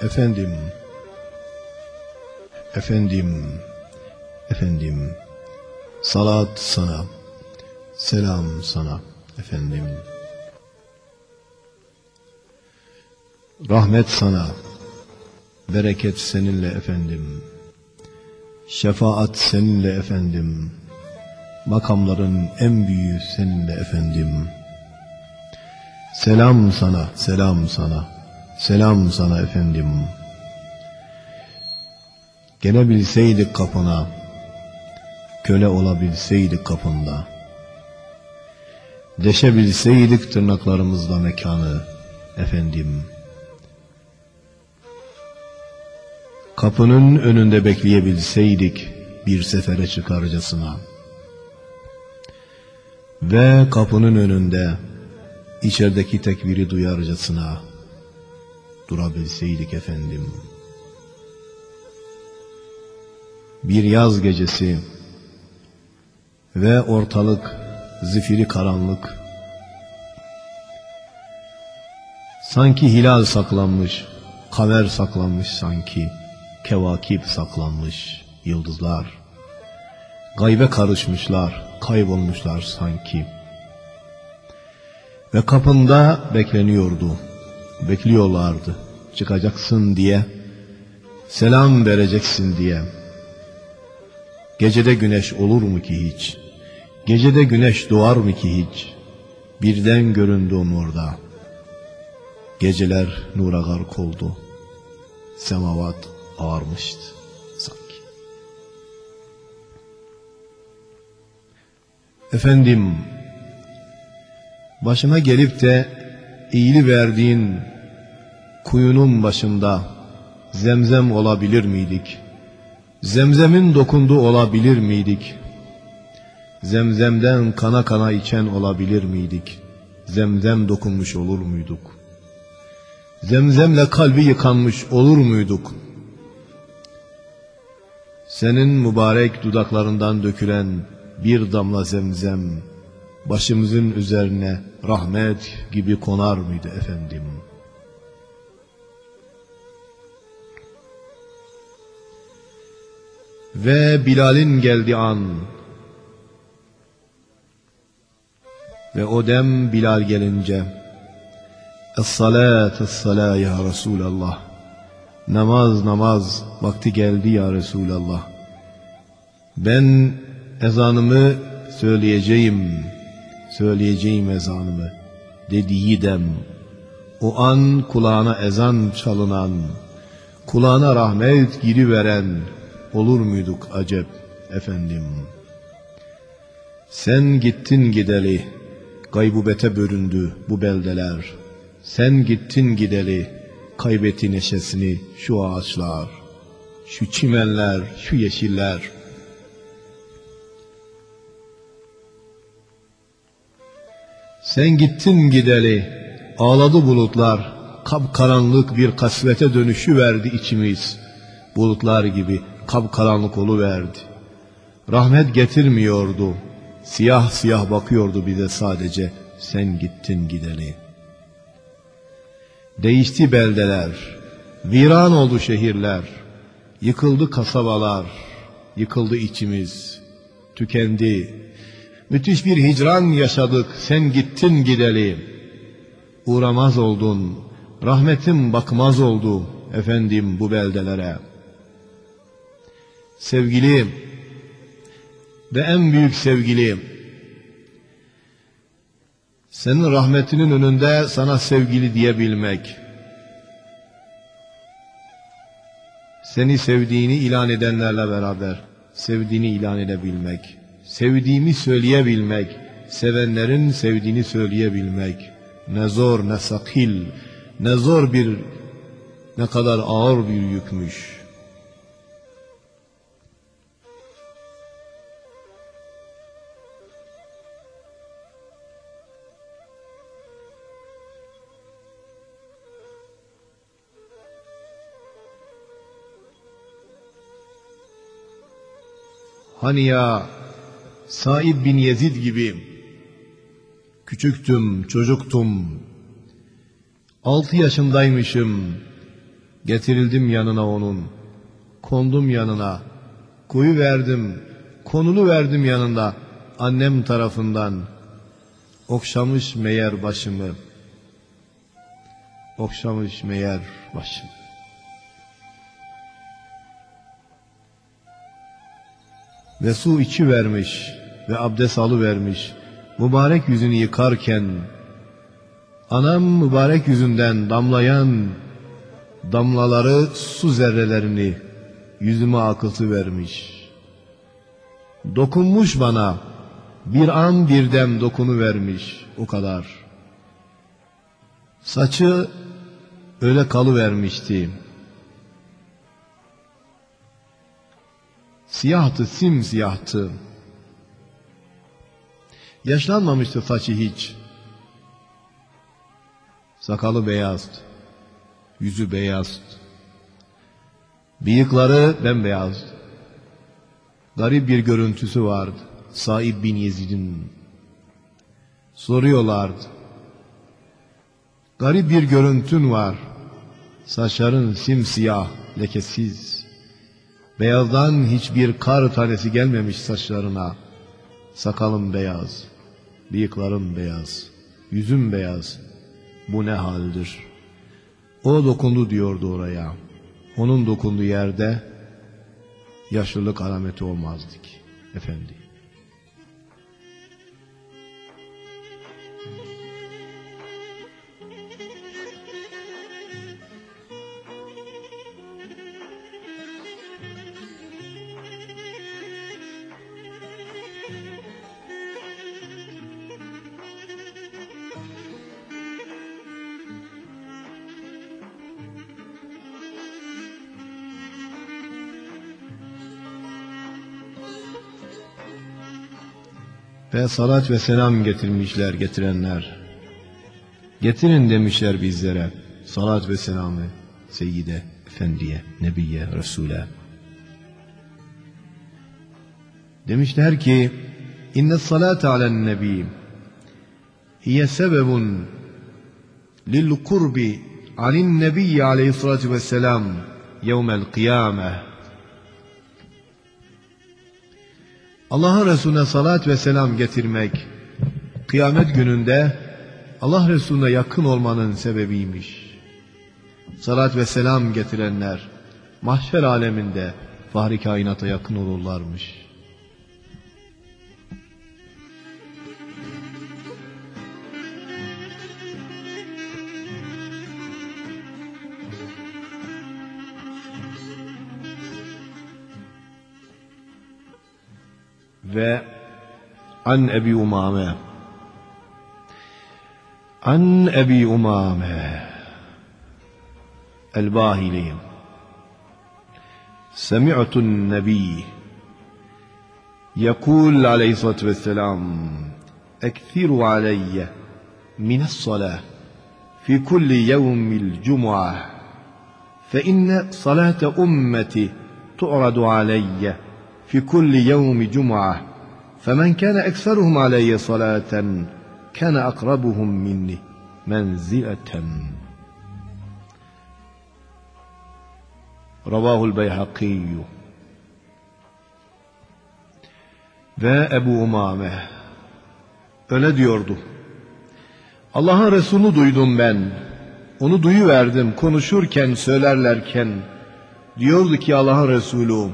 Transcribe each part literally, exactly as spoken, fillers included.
efendim, efendim, efendim, salat sana, selam sana efendim. Rahmet sana, bereket seninle efendim, şefaat seninle efendim, makamların en büyüğü seninle efendim. Selam sana, selam sana, selam sana efendim. Gelebilseydik kapına, köle olabilseydik kapında, deşebilseydik tırnaklarımızla mekanı efendim. Kapının önünde bekleyebilseydik bir sefere çıkarcasına ve kapının önünde içerideki tekbiri duyarcasına durabilseydik efendim. Bir yaz gecesi ve ortalık zifiri karanlık, sanki hilal saklanmış, kamer saklanmış sanki, kevakip saklanmış, yıldızlar gaybe karışmışlar, kaybolmuşlar sanki. Ve kapında bekleniyordu, bekliyorlardı çıkacaksın diye, selam vereceksin diye. Gecede güneş olur mu ki hiç? Gecede güneş doğar mı ki hiç? Birden göründü onun orada. Geceler nura gark oldu. Semavat ağarmıştı sanki. Efendim, başına gelip de iyili verdiğin kuyunun başında zemzem olabilir miydik? Zemzemin dokunduğu olabilir miydik? Zemzemden kana kana içen olabilir miydik? Zemzem dokunmuş olur muyduk? Zemzemle kalbi yıkanmış olur muyduk? Senin mübarek dudaklarından dökülen bir damla zemzem başımızın üzerine rahmet gibi konar mıydı efendim? Ve Bilal'in geldiği an ve o dem Bilal gelince, Es-salat, es-salat ya Resulallah, namaz namaz vakti geldi ya Resulallah, ben ezanımı söyleyeceğim, söyleyeceğim ezanımı dediği dem, o an kulağına ezan çalınan, kulağına rahmet giriveren olur muyduk acep efendim? Sen gittin gideli, gaybubete büründü bu beldeler. Sen gittin gideli, kaybetti neşesini şu ağaçlar, şu çimenler, şu yeşiller. Sen gittin gideli, ağladı bulutlar, kapkaranlık bir kasvete dönüşü verdi içimiz. Bulutlar gibi kapkaranlık oluverdi. Rahmet getirmiyordu, siyah siyah bakıyordu bize sadece, sen gittin gideli. Değişti beldeler, viran oldu şehirler, yıkıldı kasabalar, yıkıldı içimiz, tükendi. Müthiş bir hicran yaşadık, sen gittin gideli. Uğramaz oldun, rahmetim bakmaz oldu efendim bu beldelere. Sevgilim ve en büyük sevgilim, senin rahmetinin önünde sana sevgili diyebilmek, seni sevdiğini ilan edenlerle beraber sevdiğini ilan edebilmek, sevdiğimi söyleyebilmek, sevenlerin sevdiğini söyleyebilmek, ne zor ne sakil, ne zor bir, ne kadar ağır bir yükmüş. Hani ya Said bin Yezid gibi küçüktüm, çocuktum, altı yaşındaymışım, Getirildim yanına onun, kondum yanına, koyu verdim, konulu verdim yanında, annem tarafından. Okşamış meğer başımı, okşamış meğer başımı. Ve su içi vermiş ve abdest alıvermiş, mübarek yüzünü yıkarken, anam mübarek yüzünden damlayan damlaları, su zerrelerini yüzüme akıtı vermiş. Dokunmuş bana, bir an bir dem dokunu vermiş, o kadar. Saçı öyle kalıvermişti. Siyahtı, simsiyahtı. Yaşlanmamıştı saçı hiç. Sakalı beyazdı, yüzü beyazdı. Bıyıkları bembeyazdı. Garip bir görüntüsü vardı. Saib bin Yezid'in. Soruyorlardı. Garip bir görüntün var. Saçların simsiyah, lekesiz. Beyazdan hiçbir kar tanesi gelmemiş saçlarına. Sakalım beyaz, bıyıklarım beyaz, yüzüm beyaz. Bu ne haldir? O dokundu diyordu oraya. Onun dokunduğu yerde yaşlılık alameti olmazdı ki efendi. Ve salat ve selam getirmişler getirenler. Getirin demişler bizlere salat ve selamı Seyyide, Efendiye, Nebiye, Resul'e. Demişler ki inne salate alen nebi hiye sebebun lil kurbi alin nebiyye aleyhissalatu vesselam yevmel kıyame. Allah'ın Resulüne salat ve selam getirmek, kıyamet gününde Allah Resulüne yakın olmanın sebebiymiş. Salat ve selam getirenler, mahşer aleminde fahri kainata yakın olurlarmış. Ve an Ebi Umame an Ebi Umame el-Bahili semi'tun nebi yekul aleyhissalatu vesselam ekfiru aleyye mine's-salah fi kulli yevmil cum'ah fe inne salate ummeti tu'radu aleyye في كل يوم جمعة فمن كان أكثرهم علي صلاة كان أقربهم مني منزلة. رواه البيهقي. Ve Ebu Umame öyle diyordu. Allah'ın Resulü duydum ben. Onu duyuverdim konuşurken, söylerlerken. Diyordu ki Allah'ın Resulü,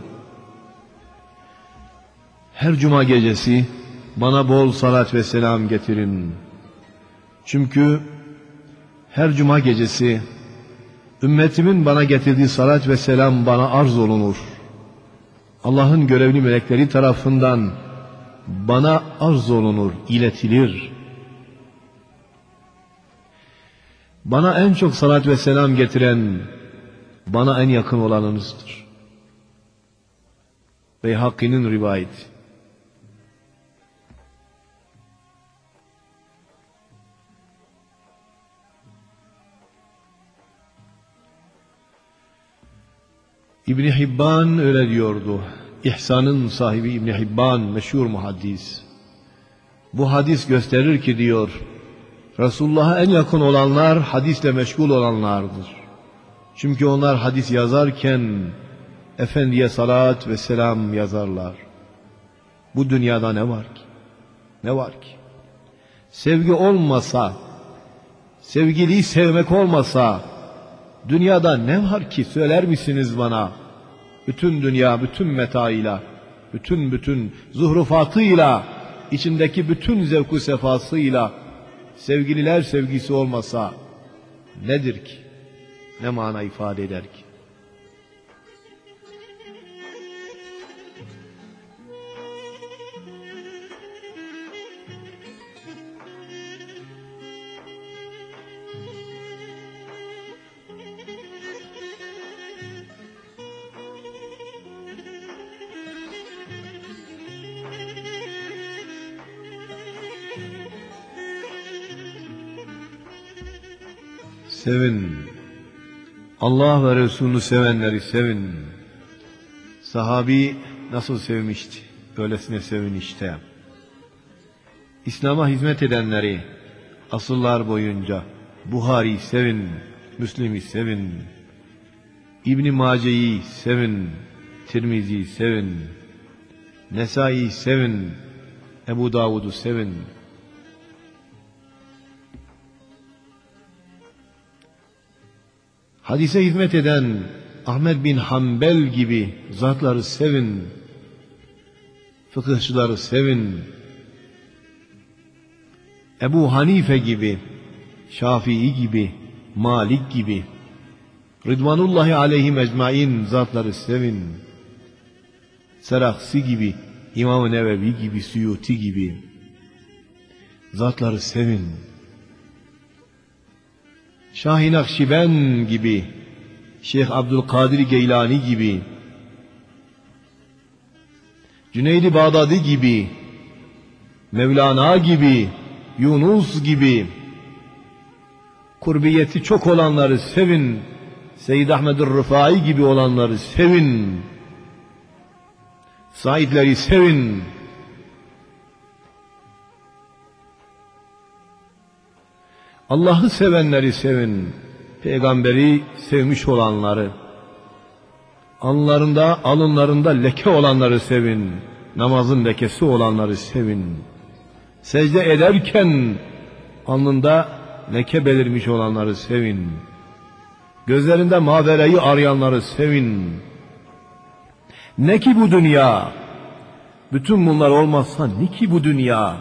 her cuma gecesi bana bol salat ve selam getirin. Çünkü her cuma gecesi ümmetimin bana getirdiği salat ve selam bana arz olunur. Allah'ın görevli melekleri tarafından bana arz olunur, iletilir. Bana en çok salat ve selam getiren, bana en yakın olanınızdır. Beyhaki'nin rivayeti. İbn Hibban öyle diyordu. İhsan'ın sahibi İbn Hibban meşhur muhaddis. Bu hadis gösterir ki diyor, Resulullah'a en yakın olanlar hadisle meşgul olanlardır. Çünkü onlar hadis yazarken Efendiye salat ve selam yazarlar. Bu dünyada ne var ki? Ne var ki? Sevgi olmasa, sevgiliyi sevmek olmasa, dünyada ne var ki söyler misiniz bana? Bütün dünya, bütün metaıyla, bütün bütün zuhrufatıyla, içindeki bütün zevku sefasıyla, sevgililer sevgisi olmasa nedir ki? Ne mana ifade eder ki? Sevin. Allah ve Resulünü sevenleri sevin. Sahabi nasıl sevmişti? Öylesine sevin işte. İslam'a hizmet edenleri asırlar boyunca Buhari'yi sevin, Müslim'i sevin, İbn-i Mace'yi sevin, Tirmizi'yi sevin, Nesai'yi sevin, Ebu Davud'u sevin. Hadise hizmet eden Ahmed bin Hanbel gibi zatları sevin, fıkıhçıları sevin, Ebu Hanife gibi, Şafii gibi, Malik gibi, Rıdvanullahi aleyhim ecmain zatları sevin, Seraksi gibi, İmam-ı Nevevi gibi, Suyuti gibi zatları sevin. Şah-ı Nakşibend gibi, Şeyh Abdülkadir Geylani gibi, Cüneyd-i Bağdadi gibi, Mevlana gibi, Yunus gibi, kurbiyeti çok olanları sevin, Seyyid Ahmed-i Rıfai gibi olanları sevin, Saidleri sevin. Allah'ı sevenleri sevin, peygamberi sevmiş olanları, alnlarında, alınlarında leke olanları sevin, namazın lekesi olanları sevin. Secde ederken alnında leke belirmiş olanları sevin. Gözlerinde mavereyi arayanları sevin. Ne ki bu dünya? Bütün bunlar olmazsa ne ki bu dünya?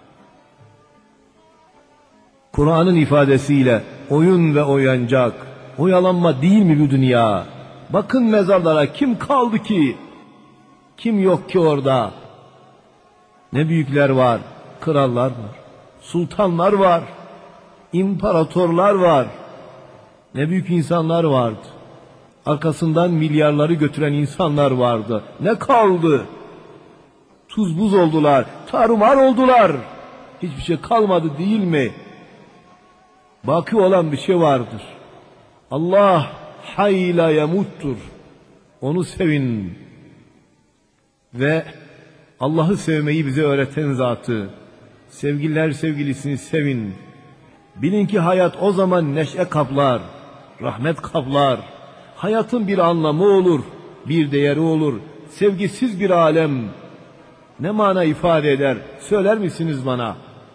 Kur'an'ın ifadesiyle oyun ve oyancak, oyalanma değil mi bu dünya? Bakın mezarlara, kim kaldı ki? Kim yok ki orada? Ne büyükler var, krallar var, sultanlar var, imparatorlar var. Ne büyük insanlar vardı. Arkasından milyarları götüren insanlar vardı. Ne kaldı? Tuz buz oldular, tarumar oldular. Hiçbir şey kalmadı değil mi? Baki olan bir şey vardır. Allah hayy la yemuttur. Onu sevin. Ve Allah'ı sevmeyi bize öğreten zatı, sevgililer sevgilisini sevin. Bilin ki hayat o zaman neşe kaplar, rahmet kaplar. Hayatın bir anlamı olur, bir değeri olur. Sevgisiz bir alem ne mana ifade eder? Söyler misiniz bana?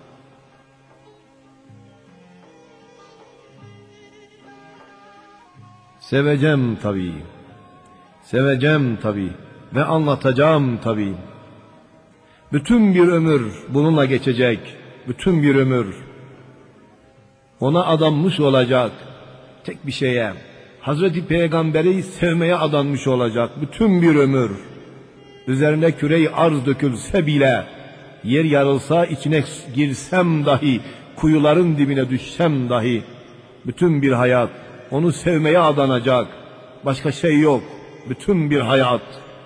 Seveceğim tabii. Seveceğim tabii. Ve anlatacağım tabii. Bütün bir ömür bununla geçecek. Bütün bir ömür. Ona adanmış olacak. Tek bir şeye. Hazreti Peygamber'i sevmeye adanmış olacak. Bütün bir ömür. Üzerine küre-i arz dökülse bile, yer yarılsa içine girsem dahi, kuyuların dibine düşsem dahi, bütün bir hayat onu sevmeye adanacak. Başka şey yok. Bütün bir hayat.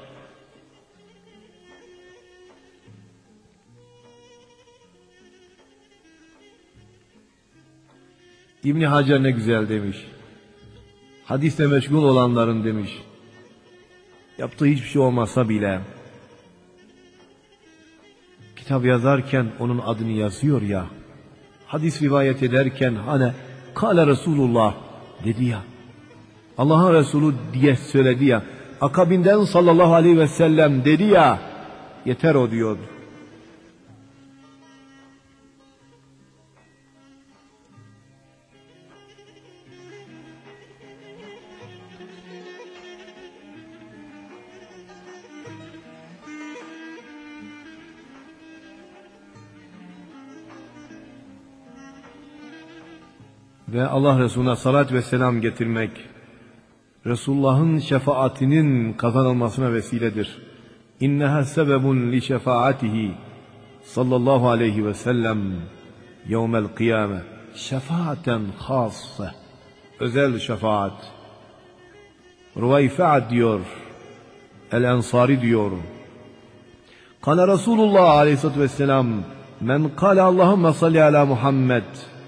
İbn Hacer ne güzel demiş. Hadisle meşgul olanların demiş. Yaptığı hiçbir şey olmasa bile kitap yazarken onun adını yazıyor ya. Hadis rivayet ederken hani kâle Resulullah dedi ya. Allah'ın Resulü diye söyledi ya, akabinden sallallahu aleyhi ve sellem dedi ya, yeter o diyordu. Ve Allah Resulüne salat ve selam getirmek, Resulullah'ın şefaatinin kazanılmasına vesiledir. İnneha sebebun li şefaatihi sallallahu aleyhi ve sellem yevmel kıyame. Şefaaten hassa, özel şefaat. Ruvayfa diyor, El-Ensari diyor. Kâle Resulullah aleyhissalatu vesselam, men kâle Allahümme salli ala Muhammed.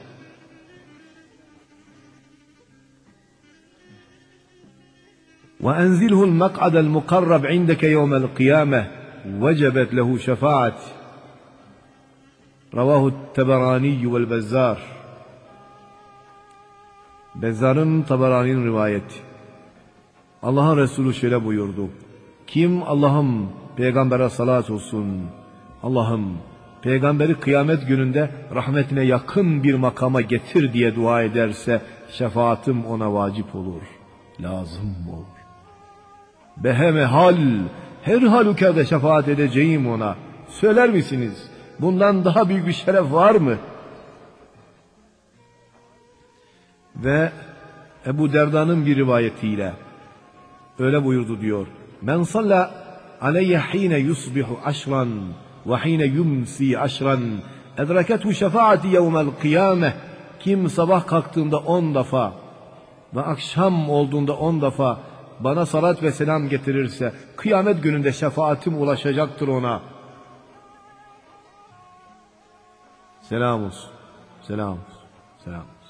وأنزله المقعد المقرب عندك يوم القيامة وجبت له شفاعة. رواه التبراني والبزار. Bezzar'ın, Tabarani'nin rivayeti. Allah'ın Resulü şöyle buyurdu. Kim Allah'ım peygambere salat olsun, Allah'ım peygamberi kıyamet gününde rahmetine yakın bir makama getir diye dua ederse şefaatim ona vacip olur, lazım olur. Beheme hal, her halükarda şefaat edeceğim ona. Söyler misiniz? Bundan daha büyük bir şeref var mı? Ve Ebu Derda'nın bir rivayetiyle öyle buyurdu diyor. Men salla aleyye hine yusbihu aşran ve hine yumsi aşran edrekethu şefaati yevmel kıyame. Kim sabah kalktığında on defa ve akşam olduğunda on defa bana salat ve selam getirirse kıyamet gününde şefaatim ulaşacaktır ona. Selam olsun, selam olsun, selam olsun.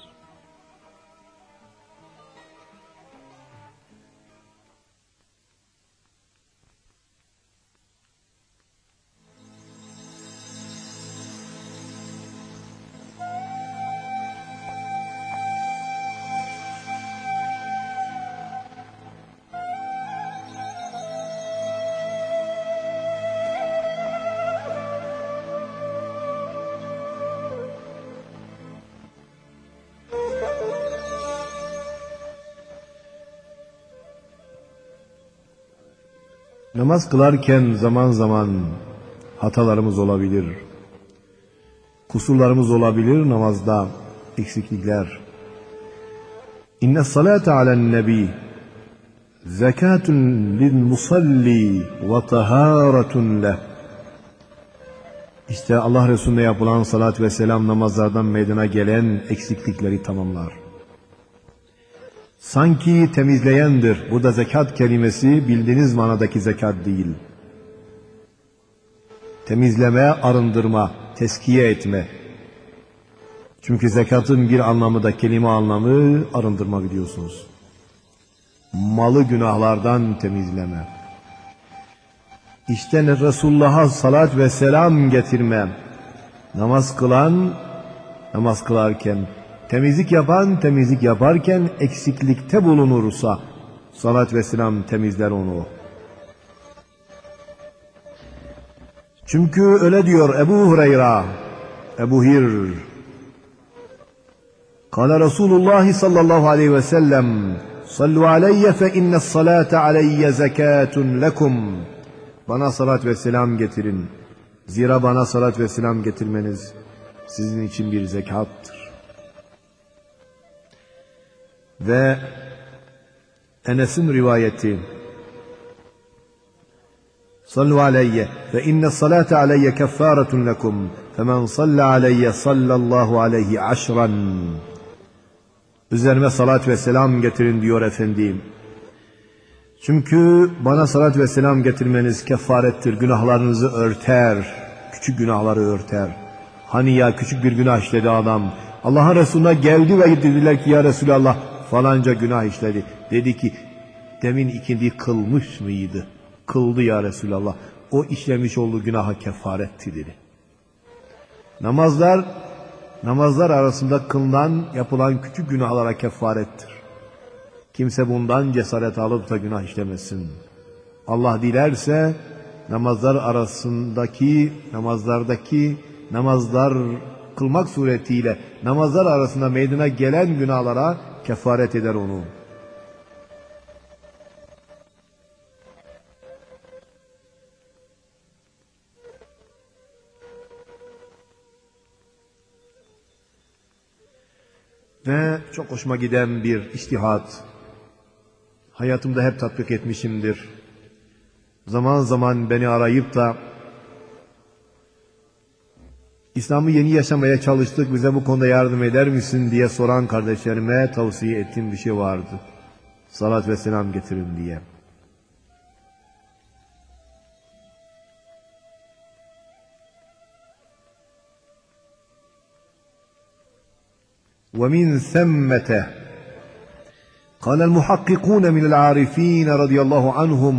Namaz kılarken zaman zaman hatalarımız olabilir. Kusurlarımız olabilir namazda, eksiklikler. İnne salate alen nebi zekatun lil musalli ve taharatun leh. İşte Allah Resulüne yapılan salat ve selam namazlardan meydana gelen eksiklikleri tamamlar. Sanki temizleyendir. Burada zekat kelimesi bildiğiniz manadaki zekat değil. Temizleme, arındırma, teskiye etme. Çünkü zekatın bir anlamı da kelime anlamı arındırma biliyorsunuz. Malı günahlardan temizleme. İşte Resulullah'a salat ve selam getirme. Namaz kılan, namaz kılarken, temizlik yapan temizlik yaparken eksiklikte bulunursa salat ve selam temizler onu. Çünkü öyle diyor Ebu Hureyre, Ebu Hir. Kâle Resulullah sallallahu aleyhi ve sellem sallu aleyye fe innes salate aleyye zekatun lekum. Bana salat ve selam getirin. Zira bana salat ve selam getirmeniz sizin için bir zekattır. Ve Enes'in rivayeti sallu aleyye fe inne salate aleyye keffaretun lekum femen salla aleyye sallallahu aleyhi aşran. Üzerime salat ve selam getirin diyor Efendim. Çünkü bana salat ve selam getirmeniz kefarettir, günahlarınızı örter, küçük günahları örter. Hani ya küçük bir günah işledi adam, Allah'ın Resulüne geldi ve dediler ki ya Resulallah falanca günah işledi. Dedi ki demin ikindi kılmış mıydı? Kıldı ya Resulallah. O işlemiş olduğu günaha kefaretti dedi. Namazlar, namazlar arasında kılınan, yapılan küçük günahlara kefarettir. Kimse bundan cesaret alıp da günah işlemesin. Allah dilerse namazlar arasındaki, namazlardaki, namazlar kılmak suretiyle namazlar arasında meydana gelen günahlara kefaret eder onu. Ve çok hoşuma giden bir içtihat, hayatımda hep tatbik etmişimdir. Zaman zaman beni arayıp da İslam'ı yeni yaşamaya çalıştık, bize bu konuda yardım eder misin diye soran kardeşlerime tavsiye ettiğim bir şey vardı. Salat ve selam getirin diye. ومن ثمة قال المحققون من العارفين رضي الله عنهم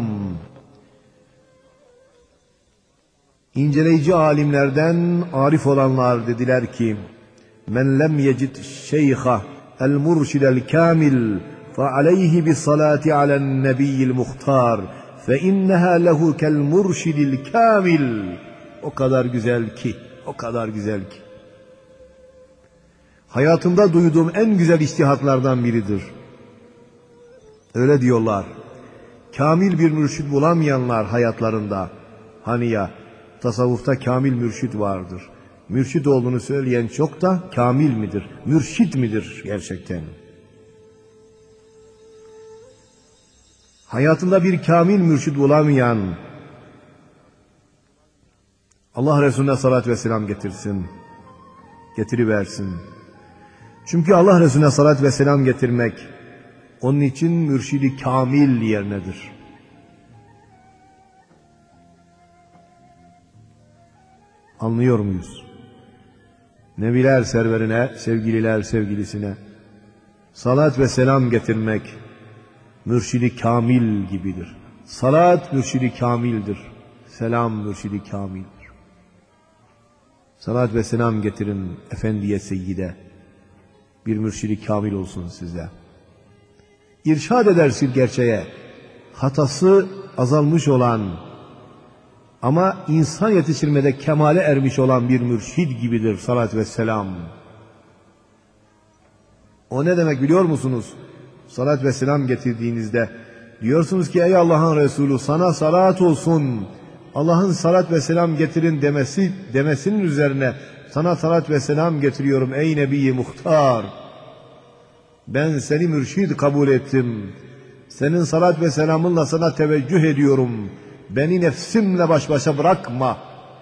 İnceleyici alimlerden arif olanlar dediler ki men lem yecid şeyha el murşidel kamil fe aleyhi bis salati alen nebiyyil muhtar fe inneha lehu kel murşidil kamil. O kadar güzel ki, o kadar güzel ki. Hayatımda duyduğum en güzel içtihatlardan biridir. Öyle diyorlar. Kamil bir mürşid bulamayanlar hayatlarında, hani ya, tasavvufta kamil mürşid vardır. Mürşid olduğunu söyleyen çok da kamil midir, mürşid midir gerçekten? Hayatında bir kamil mürşid bulamayan, Allah Resulüne salat ve selam getirsin, getiriversin. Çünkü Allah Resulüne salat ve selam getirmek, onun için mürşidi kamil yernedir. Anlıyor muyuz? Nebiler serverine, sevgililer sevgilisine salat ve selam getirmek mürşidi kamil gibidir. Salat mürşidi kamildir. Selam mürşidi kamildir. Salat ve selam getirin efendiye, seyyide. Bir mürşidi kamil olsun size. İrşad edersin gerçeğe. Hatası azalmış olan ama insan yetiştirmede kemale ermiş olan bir mürşid gibidir salat ve selam. O ne demek biliyor musunuz? Salat ve selam getirdiğinizde diyorsunuz ki ey Allah'ın Resulü sana salat olsun. Allah'ın salat ve selam getirin demesi demesinin üzerine sana salat ve selam getiriyorum ey Nebi-i Muhtar. Ben seni mürşid kabul ettim. Senin salat ve selamınla sana teveccüh ediyorum. Beni nefsimle baş başa bırakma.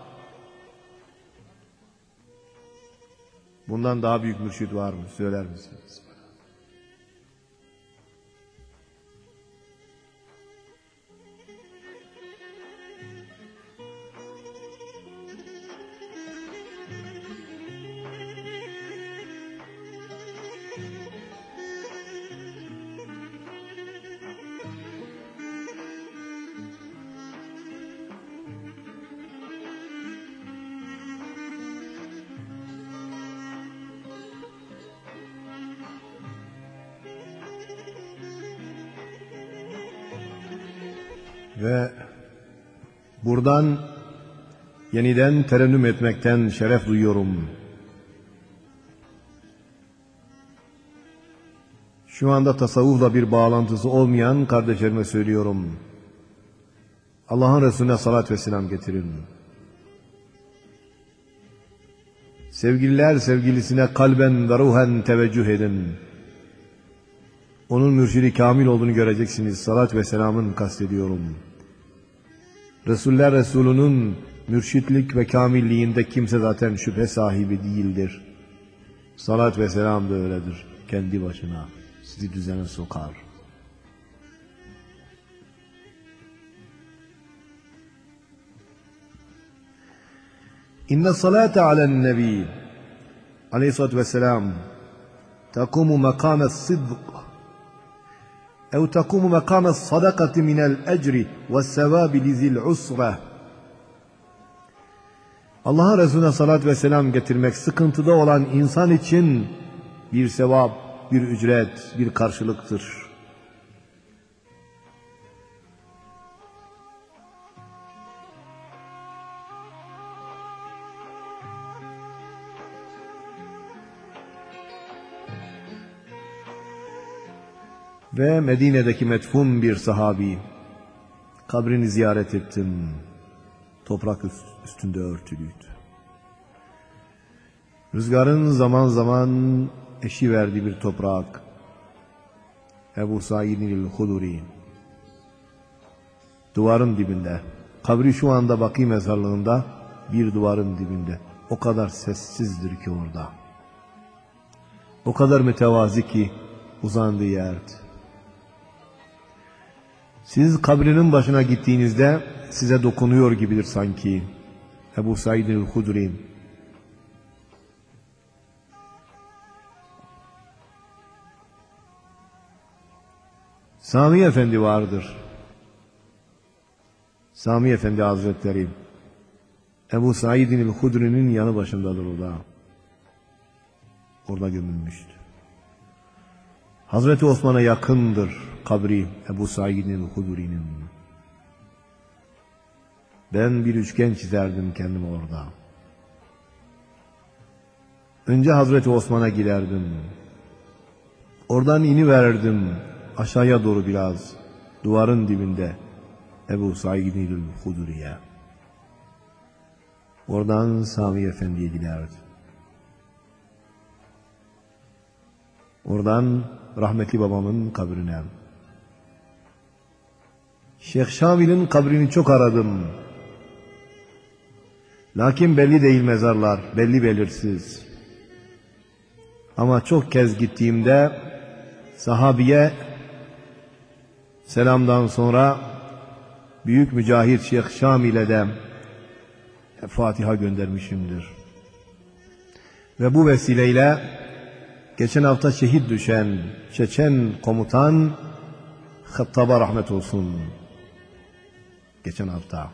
Bundan daha büyük mürşid var mı? Söyler misiniz? Ve buradan yeniden terennüm etmekten şeref duyuyorum. Şu anda tasavvufla bir bağlantısı olmayan kardeşlerime söylüyorum. Allah'ın Resulüne salat ve selam getirin. Sevgililer sevgilisine kalben ve ruhen teveccüh edin. Onun mürşidi kamil olduğunu göreceksiniz. Salat ve selamın kastediyorum. Resuller Resulü'nün mürşitlik ve kamilliğinde kimse zaten şüphe sahibi değildir. Salat ve selam da öyledir. Kendi başına sizi düzene sokar. İnne salate alen nebi aleyhissalatü vesselam takumu makame sıdk ev takumu makame sadakati minel ecri ve sevabi lizil usra. Allah'a Resulüne salat ve selam getirmek sıkıntıda olan insan için bir sevap, bir ücret, bir karşılıktır. Ve Medine'deki metfun bir sahabi, kabrini ziyaret ettim. Toprak üstünde örtülüydü. Rüzgarın zaman zaman eşi verdiği bir toprak. Ebu Said el-Hudri duvarın dibinde. Kabri şu anda Baki mezarlığında, bir duvarın dibinde. O kadar sessizdir ki orada. O kadar mütevazi ki uzandığı yerde. Siz kabrinin başına gittiğinizde size dokunuyor gibidir sanki. Ebu Said el-Hudri. Sami Efendi vardır. Sami Efendi Hazretleri Ebu Said el-Hudri'nin yanı başındadır o da. Orada gömülmüştü. Hazreti Osman'a yakındır kabri Ebu Said el-Hudri'nin. Ben bir üçgen çizerdim kendime orada. Önce Hazreti Osman'a giderdim. Oradan iniverirdim aşağıya doğru biraz, duvarın dibinde Ebu Said el-Hudri'ye. Oradan Sami Efendi'ye giderdim. Oradan rahmetli babamın kabrine. Şeyh Şamil'in kabrini çok aradım. Lakin belli değil mezarlar, belli belirsiz. Ama çok kez gittiğimde sahabiye selamdan sonra büyük mücahit Şeyh Şamil'e de Fatiha göndermişimdir. Ve bu vesileyle geçen hafta şehit düşen Çeçen komutan Hattab'a rahmet olsun. Geçen hafta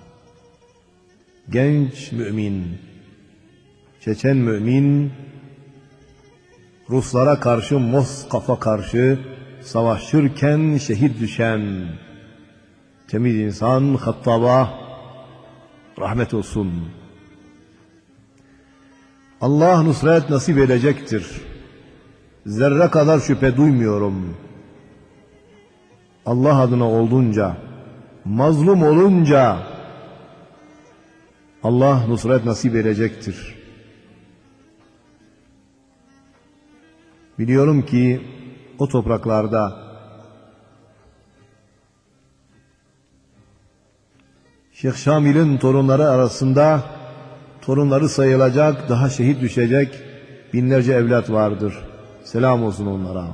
genç mümin, Çeçen mümin, Ruslara karşı, Moskova karşı savaşırken şehit düşen temiz insan Hattab'a rahmet olsun. Allah nusret nasip edecektir. Zerre kadar şüphe duymuyorum. Allah adına olduğunca, mazlum olunca Allah nusret nasip edecektir. Biliyorum ki o topraklarda Şeyh Şamil'in torunları arasında torunları sayılacak, daha şehit düşecek binlerce evlat vardır. Selam olsun onlara.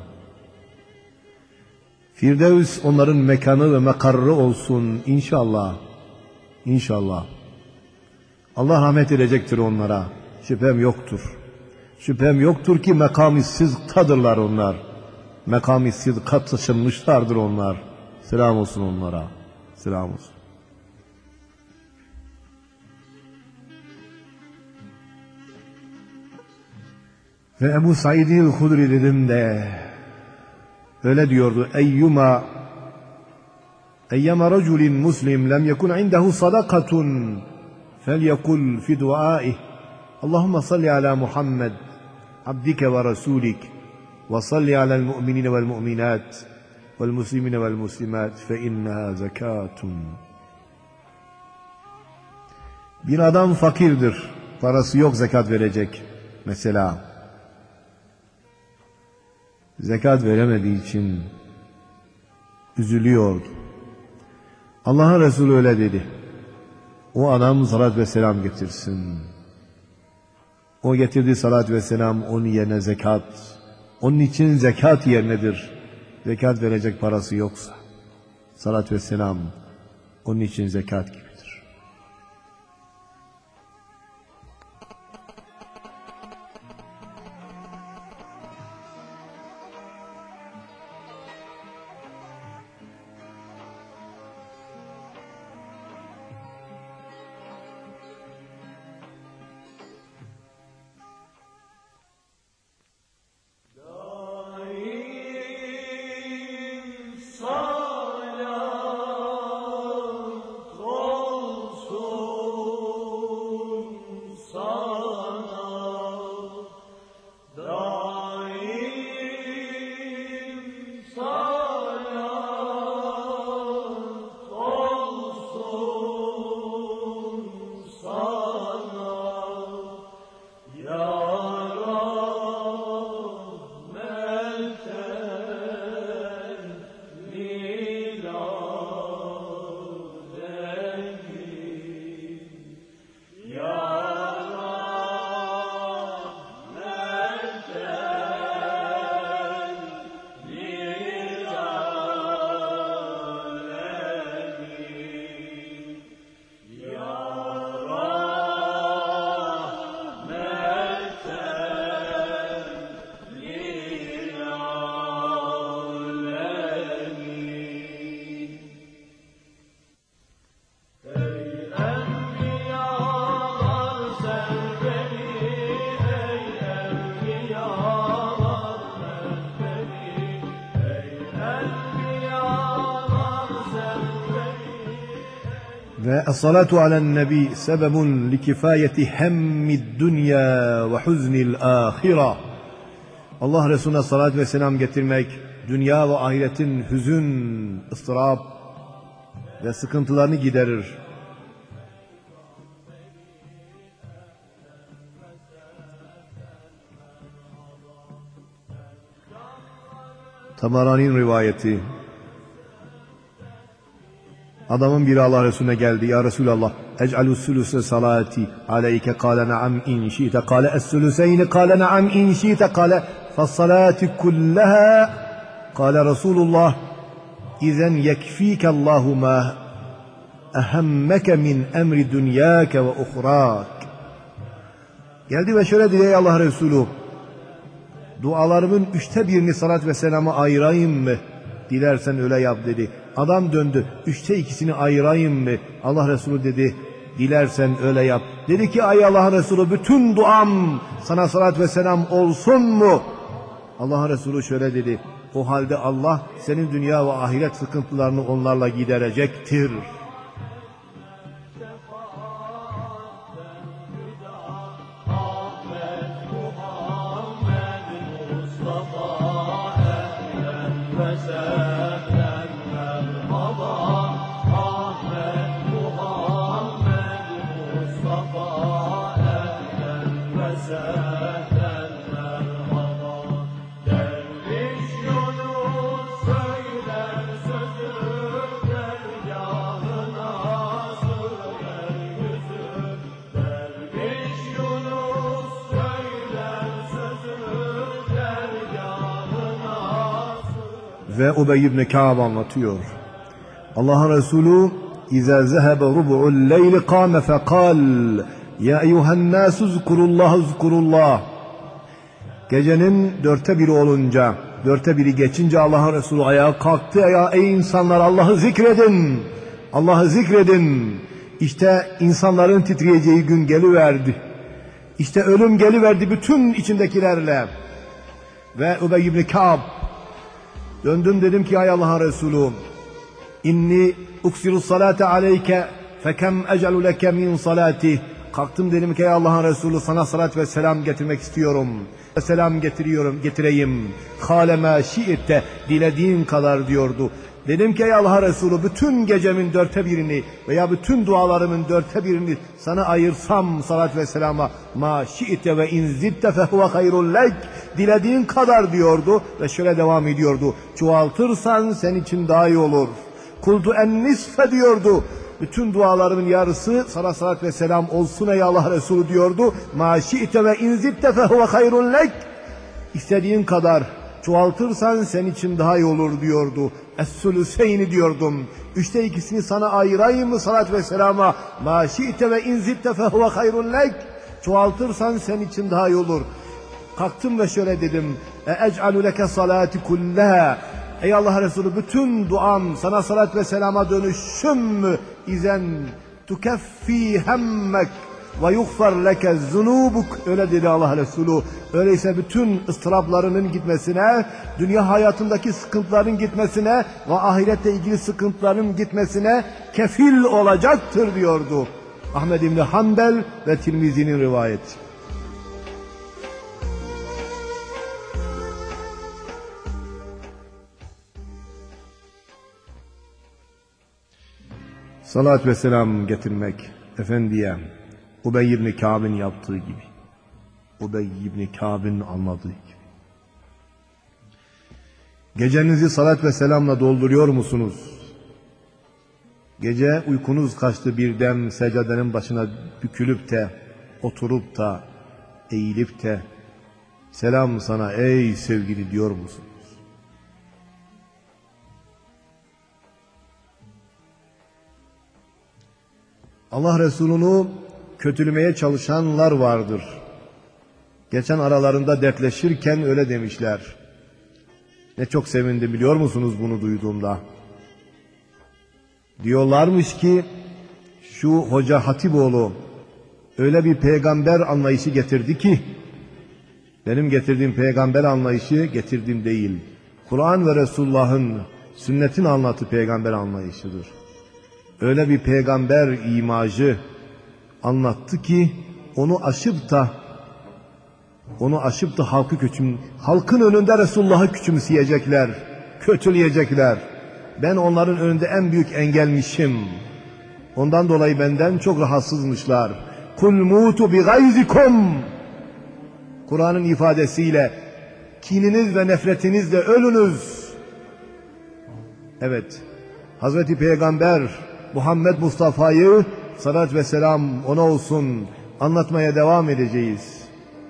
Firdevs onların mekanı ve mekarrı olsun inşallah. İnşallah. Allah rahmet edecektir onlara. Şüphem yoktur. Şüphem yoktur ki mekam-ı sıdkadırlar onlar. Mekam-ı sıdka taşınmışlardır onlar. Selam olsun onlara. Selam olsun. Ve Ebu Said el-Hudri dedim de öyle diyordu. Eyyuma eyyama raculin muslim lem yekun indehu sadakatun felyekul fi duaih Allahümme salli ala Muhammed abdike ve rasulik ve salli alel mu'minine vel mu'minat vel muslimine vel muslimat fe inneha zekatun. Bir adam fakirdir, parası yok, zekat verecek mesela. Zekat veremediği için üzülüyordu. Allah'ın Resulü öyle dedi. O adam salat ve selam getirsin. O getirdi salat ve selam, onun yerine zekat. Onun için zekat yernedir. Zekat verecek parası yoksa salat ve selam onun için zekat gibidir. Salat, Es-salatu alen nebi sebebun li kifayeti hemmid dünya ve huznil ahira. Allah Resulüne salat ve selam getirmek, dünya ve ahiretin hüzün, ıstırap ve sıkıntılarını giderir. Tabarani'nin rivayeti. Adamın biri Allah Resulüne geldi. Ya Resulallah, ec'alus sülüse salati aleyke, kâle na'am in şi'te, kâle es-sülüseyni, kâle na'am in şi'te, kâle fassalati kullaha, kâle Resulullah, izen yekfîke Allahu ma ehemmeke min emri dünyâke ve uhrâk. Geldi ve şöyle dedi: ey Allah Resulü, dualarımın üçte birini salat ve selama ayırayım mı? Dilersen öyle yap dedi. Adam döndü. Üçte ikisini ayırayım mı? Allah Resulü dedi, dilersen öyle yap. Dedi ki, ay Allah Resulü, bütün duam sana salat ve selam olsun mu? Allah Resulü şöyle dedi: o halde Allah senin dünya ve ahiret sıkıntılarını onlarla giderecektir. Ve Ubey ibn Ka'b anlatıyor. Allah Resulü İza zehebe rubu'ul leyli kâme fekal ya eyyuhen nâsü zkurullah zkurullah. Gecenin dörtte biri olunca, dörtte biri geçince Allah Resulü ayağa kalktı. Ya ey insanlar, Allah'ı zikredin, Allah'ı zikredin. İşte insanların titreyeceği gün geliverdi. İşte ölüm geliverdi bütün içindekilerle. Ve Ubey ibn Ka'b, döndüm dedim ki, ay Allah Resulü, inni uksiru salate aleyke fekem ecelu leke min salati. Kalktım dedim ki, ey Allah'ın Resulü, sana salat ve selam getirmek istiyorum. Selam getiriyorum, getireyim. Kâle mâ şi'te, dilediğin kadar diyordu. Dedim ki, ey Allah'ın Resulü, bütün gecemin dörtte birini veya bütün dualarımın dörtte birini sana ayırsam salat ve selama, ma şi'te ve inzitte fehuve hayrun lek, dilediğin kadar diyordu ve şöyle devam ediyordu: çoğaltırsan senin için daha iyi olur. Kultu en nisfe diyordu, bütün dualarımın yarısı sana salat ve selam olsun ey Allah Resulü diyordu. Ma şi'te ve inzitte fehuve hayrun lek, istediğin kadar çoğaltırsan senin için daha iyi olur diyordu. Es-sülüseyni diyordum, üçte ikisini sana ayırayım mı salat ve selama? Ma şi'te ve inzitte fehuve hayrun lek, çoğaltırsan senin için daha iyi olur. Kalktım ve şöyle dedim: e ec'alu leke salati kullaha, ey Allah Resulü, bütün duam sana salat ve selama dönüşüm mü? İzen tukeffi hemmek ve yughfar leke zunubuk, öyle dedi Allah Resulü. Öyleyse bütün ıstıraplarının gitmesine, dünya hayatındaki sıkıntıların gitmesine ve ahirette ilgili sıkıntıların gitmesine kefil olacaktır diyordu. Ahmed İbni Hanbel ve Tirmizi'nin rivayeti. Salat ve selam getirmek Efendiye, Ubey ibn Ka'b'in yaptığı gibi, Ubey ibn Ka'b'in anladığı gibi. Gecenizi salat ve selamla dolduruyor musunuz? Gece uykunuz kaçtı, birden seccadenin başına bükülüp de, oturup da, eğilip de, selam sana ey sevgili diyor musunuz? Allah Resulü'nü kötülemeye çalışanlar vardır. Geçen aralarında dertleşirken öyle demişler. Ne çok sevindim biliyor musunuz bunu duyduğumda? Diyorlarmış ki şu Hoca Hatipoğlu öyle bir peygamber anlayışı getirdi ki, benim getirdiğim peygamber anlayışı getirdiğim değil, Kur'an ve Resulullah'ın, sünnetin anlattığı peygamber anlayışıdır. öyle bir peygamber imajı anlattı ki onu aşıp da onu aşıp da halkı küçüm, halkın önünde Resulullah'ı küçümseyecekler, kötüleyecekler. Ben onların önünde en büyük engelmişim. Ondan dolayı benden çok rahatsızmışlar. Kul mutu bi gayzikum. Kur'an'ın ifadesiyle kininiz ve nefretinizle ölünüz. Evet, Hazreti Peygamber Muhammed Mustafa'yı salat ve selam ona olsun anlatmaya devam edeceğiz.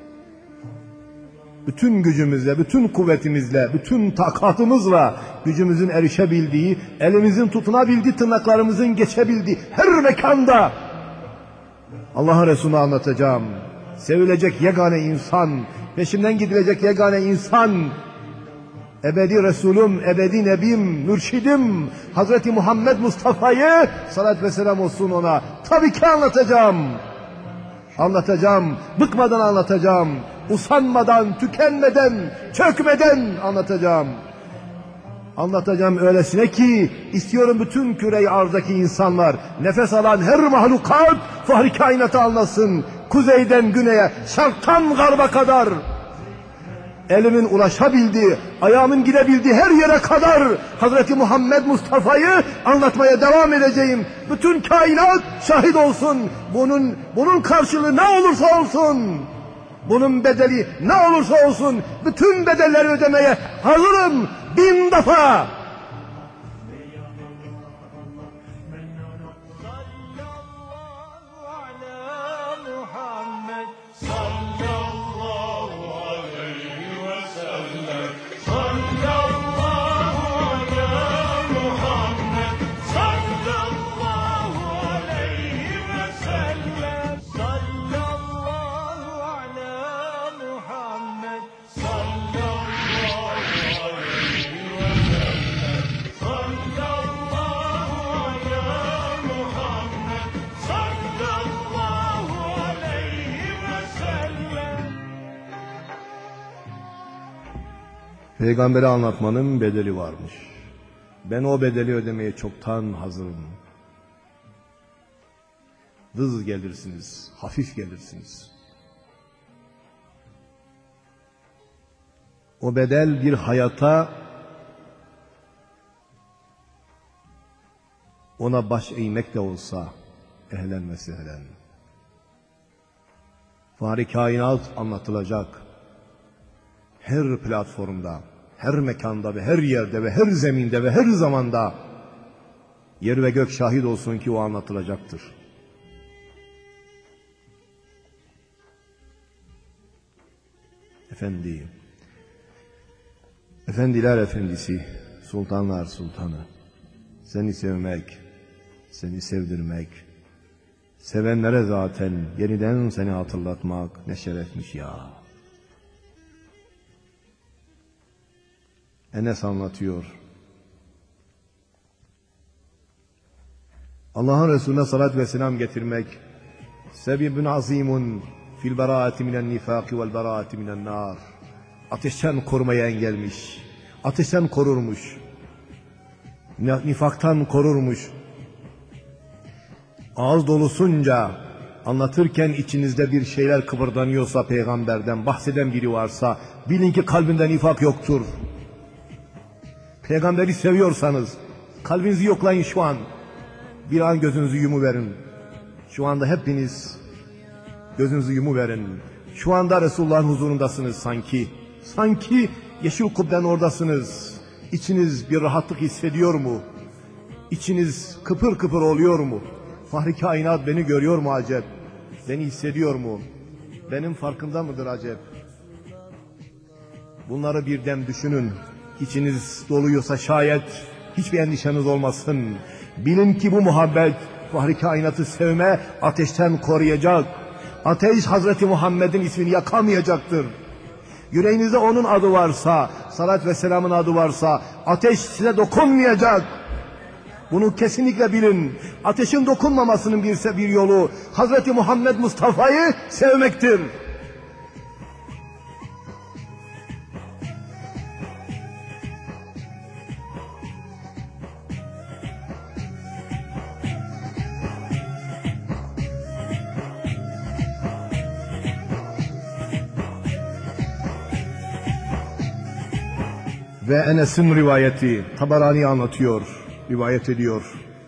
Bütün gücümüzle, bütün kuvvetimizle, bütün takatımızla gücümüzün erişebildiği, elimizin tutunabildiği, tırnaklarımızın geçebildiği her mekanda Allah'ın Resulü'nü anlatacağım. Sevilecek yegane insan, peşinden gidilecek yegane insan, ebedi Resulüm, ebedi Nebim, mürşidim Hazreti Muhammed Mustafa'yı salat ve selam olsun ona. Tabii ki anlatacağım. Anlatacağım, bıkmadan anlatacağım, usanmadan, tükenmeden, çökmeden anlatacağım. Anlatacağım öylesine ki istiyorum bütün küre-i arzdaki insanlar, nefes alan her mahlukat fahri kainatı anlasın. Kuzeyden güneye, şarktan garba kadar, elimin ulaşabildiği, ayağımın gidebildiği her yere kadar Hazreti Muhammed Mustafa'yı anlatmaya devam edeceğim. Bütün kainat şahit olsun. Bunun bunun karşılığı ne olursa olsun, bunun bedeli ne olursa olsun, bütün bedelleri ödemeye hazırım bin defa. Peygamberi anlatmanın bedeli varmış. Ben o bedeli ödemeye çoktan hazırım. Vız gelirsiniz, hafif gelirsiniz. O bedel bir hayata, ona baş eğmek de olsa ehlen ve sehlen. Fahri kainat anlatılacak. Her platformda, her mekanda ve her yerde ve her zeminde ve her zamanda yer ve gök şahit olsun ki o anlatılacaktır. Efendi, efendiler efendisi, sultanlar sultanı, seni sevmek, seni sevdirmek, sevenlere zaten yeniden seni hatırlatmak ne şerefmiş ya. Enes anlatıyor. Allah'ın Resulüne salat ve selam getirmek sebebün azimun fil beraati minen nifaki vel beraati minen nar. Ateşten korumaya engelmiş. Ateşten korurmuş. Nifaktan korurmuş. Ağız dolusunca anlatırken içinizde bir şeyler kıpırdanıyorsa, peygamberden bahseden biri varsa bilin ki kalbinde nifak yoktur. Peygamberi seviyorsanız kalbinizi yoklayın şu an. Bir an gözünüzü yumuverin. Şu anda hepiniz gözünüzü yumuverin. Şu anda Resulullah'ın huzurundasınız sanki. Sanki yeşil kubben oradasınız. İçiniz bir rahatlık hissediyor mu? İçiniz kıpır kıpır oluyor mu? Fahri kainat beni görüyor mu acep? Beni hissediyor mu? Benim farkında mıdır acep? Bunları birden düşünün. İçiniz doluyorsa şayet hiçbir endişeniz olmasın. Bilin ki bu muhabbet, fahri kainatı sevme ateşten koruyacak. Ateş Hazreti Muhammed'in ismini yakamayacaktır. Yüreğinizde onun adı varsa, salat ve selamın adı varsa ateş size dokunmayacak. Bunu kesinlikle bilin. Ateşin dokunmamasının bir, bir yolu Hazreti Muhammed Mustafa'yı sevmektir. Ve Enes'in rivayeti, Tabarani anlatıyor, rivayet ediyor.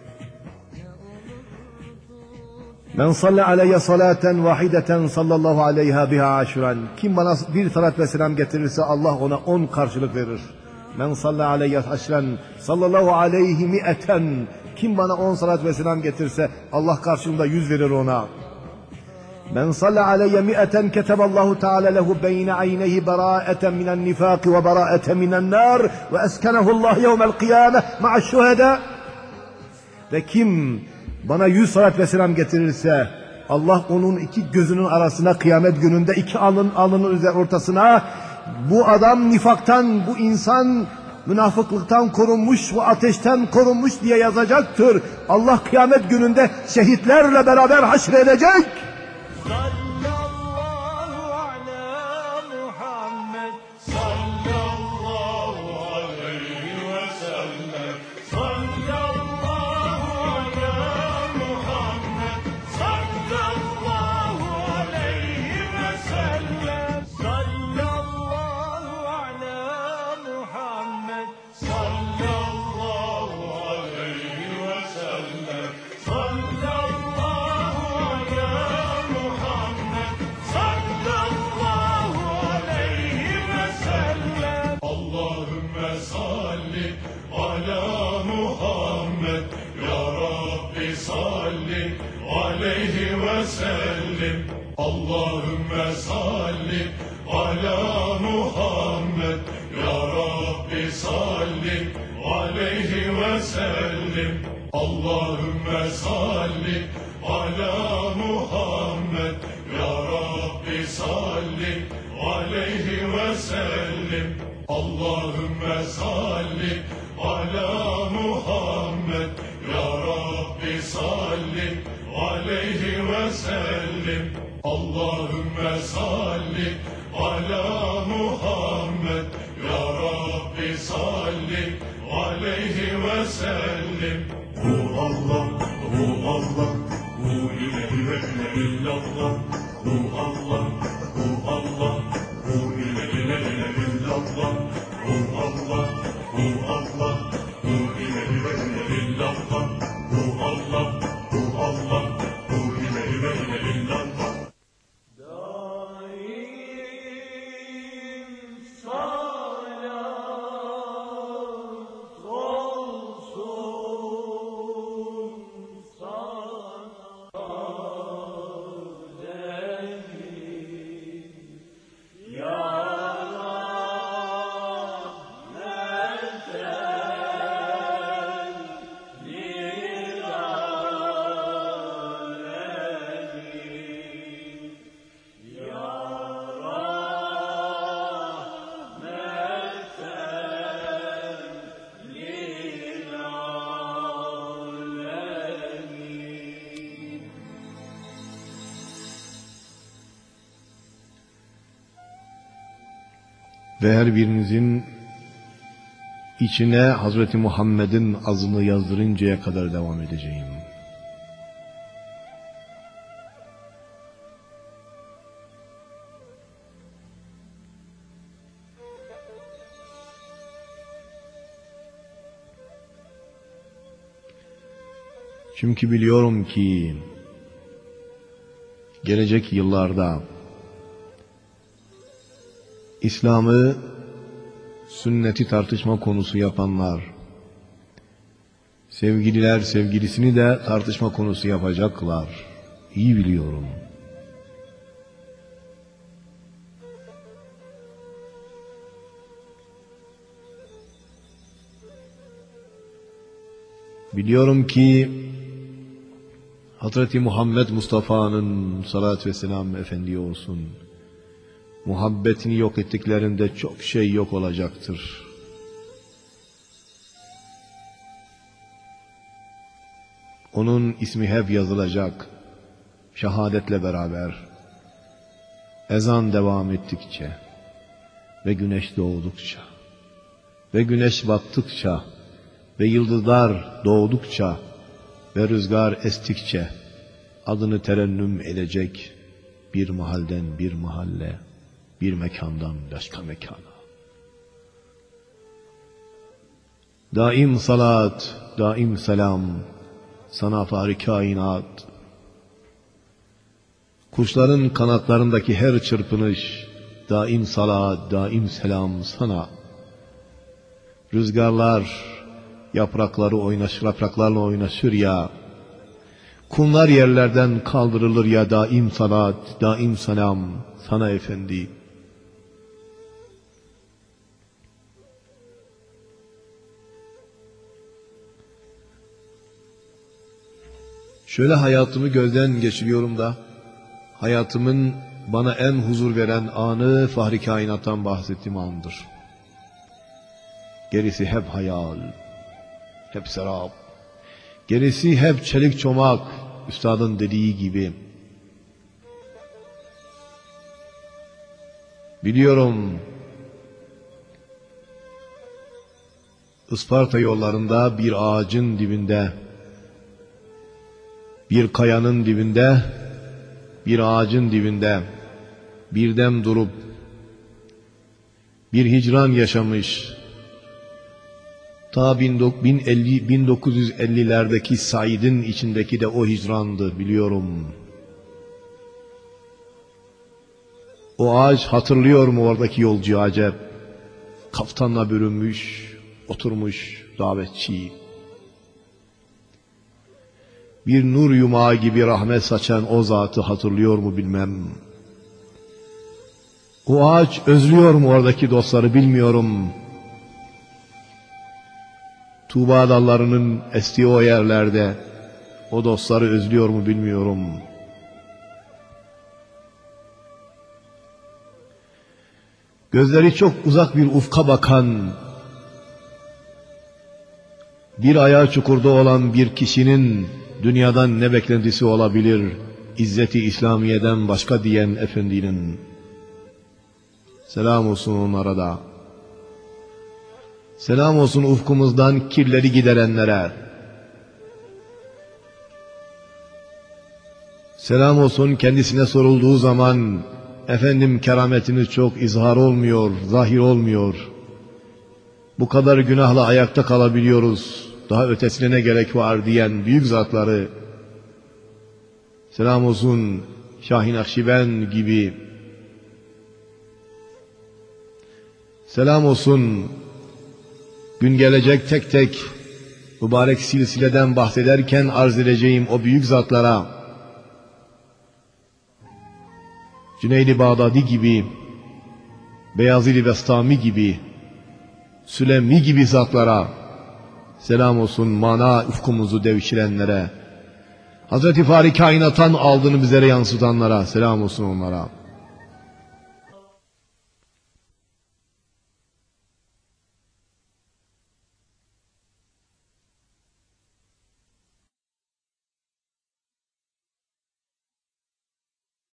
Men salle aleyye salaten vahideten sallallahu aleyha biha aşran. Kim bana bir salat ve selam getirirse Allah ona on karşılık verir. Men salle aleyye aşran sallallahu aleyhi mi'eten. Kim bana on salat ve selam getirse Allah karşılığında yüz verir ona. Men salle aleyye mi'eten keteballahu teala lehu beyne ayneyhi berâeten minen nifâki ve berâeten minen nâr ve eskenehullah yevmel kıyâme ma'aşşuhedâ. Ve kim bana yüz salat ve selam getirirse Allah onun iki gözünün arasına kıyamet gününde iki alnın alnının ortasına bu adam nifaktan, bu insan münafıklıktan korunmuş ve ateşten korunmuş diye yazacaktır. Allah kıyamet gününde şehitlerle beraber haşredecek. Allahümme salli ala Muhammed ya Rabbi salli aleyhi ve sellim. Allahümme salli ala Muhammed ya Rabbi salli aleyhi ve sellim. Allahümme salli ala Muhammed ya Rabbi salli aleyhi ve sellim. Allahümme salli ala Muhammed ya Rabbi salli aleyhi ve sellim. Hu Allah, hu Allah, hu ilahe illallah, hu Allah, hu Allah, hu ilahe illallah, hu Allah, hu Allah, hu ilahe illallah, hu Allah, hu Allah, hu ilahe illallah. Ve her birinizin içine Hazreti Muhammed'in azını yazdırıncaya kadar devam edeceğim. Çünkü biliyorum ki gelecek yıllarda İslam'ı, sünneti tartışma konusu yapanlar, sevgililer sevgilisini de tartışma konusu yapacaklar. İyi biliyorum. Biliyorum ki Hazreti Muhammed Mustafa'nın salat ve selam efendi olsun, muhabbetini yok ettiklerinde çok şey yok olacaktır. Onun ismi hep yazılacak, şehadetle beraber. Ezan devam ettikçe ve güneş doğdukça ve güneş battıkça ve yıldızlar doğdukça ve rüzgar estikçe adını terennüm edecek bir mahalden bir mahalle, bir mekandan başka mekana. Daim salat, daim selam sana fahri kainat. Kuşların kanatlarındaki her çırpınış, daim salat, daim selam sana. Rüzgarlar yaprakları oynaşır, yapraklarla oynaşır ya. Kumlar yerlerden kaldırılır ya, daim salat, daim selam sana efendi. Şöyle hayatımı gözden geçiriyorum da, hayatımın bana en huzur veren anı Fahri Kainat'tan bahsettiğim andır. Gerisi hep hayal, hep serap. Gerisi hep çelik çomak, üstadın dediği gibi. Biliyorum, Isparta yollarında bir ağacın dibinde, bir kayanın dibinde, bir ağacın dibinde birden durup bir hicran yaşamış, ta bin dokuz yüz ellilerdeki Said'in içindeki de o hicrandı, biliyorum. O ağaç hatırlıyor mu oradaki yolcu acep? Kaftanla bürünmüş, oturmuş davetçi. Bir nur yumağı gibi rahmet saçan o zatı hatırlıyor mu bilmem. O ağaç özlüyor mu oradaki dostları bilmiyorum. Tuğba dallarının estiği o yerlerde o dostları özlüyor mu bilmiyorum. Gözleri çok uzak bir ufka bakan, bir ayağı çukurda olan bir kişinin dünyadan ne beklentisi olabilir, İzzeti İslamiye'den başka diyen efendinin. Selam olsun onlara da. Selam olsun ufkumuzdan kirleri giderenlere. Selam olsun kendisine sorulduğu zaman, efendim kerametiniz çok izhar olmuyor, zahir olmuyor. Bu kadar günahla ayakta kalabiliyoruz, daha ötesine ne gerek var diyen büyük zatları. Selam olsun Şahin Akşibend gibi. Selam olsun gün gelecek tek tek mübarek silsileden bahsederken arz edeceğim o büyük zatlara. Cüneyd-i Bağdadi gibi, Beyazid-i Bestami gibi, Süleymi gibi zatlara. Selam olsun mana ufkumuzu devşirenlere. Hazreti Fahri Kainat'tan aldığını bizlere yansıtanlara selam olsun onlara.